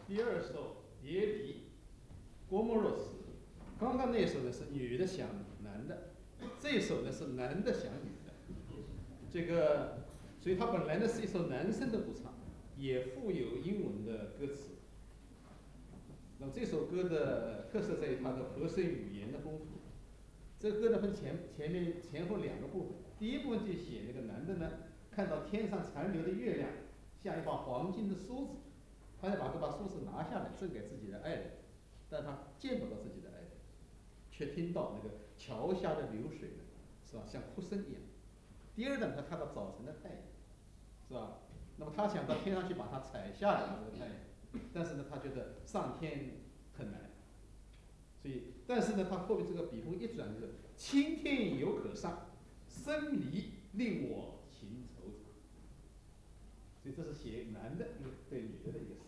第二首别离，郭沫若词。刚刚那首呢是女的想男的，这首呢是男的想女的。这个，所以它本来呢是一首男生的独唱，也附有英文的歌词。那么这首歌的特色在于它的和声语言的丰富。这个歌呢分前后两个部分，第一部分就写那个男的呢看到天上残留的月亮像一把黄金的梳子，他要把这把梳子拿下来赠给自己的爱人，但他见不到自己的爱人，却听到那个桥下的流水呢，是吧，像哭声一样。第二呢，他看到早晨的太阳，是吧？那么他想到天上去把它采下来，这个太阳，但是呢，他觉得上天很难，所以，但是呢，他后面这个笔锋一转，就是青天犹可上，生离令我情惆怅。所以这是写男的一个对女的的一个思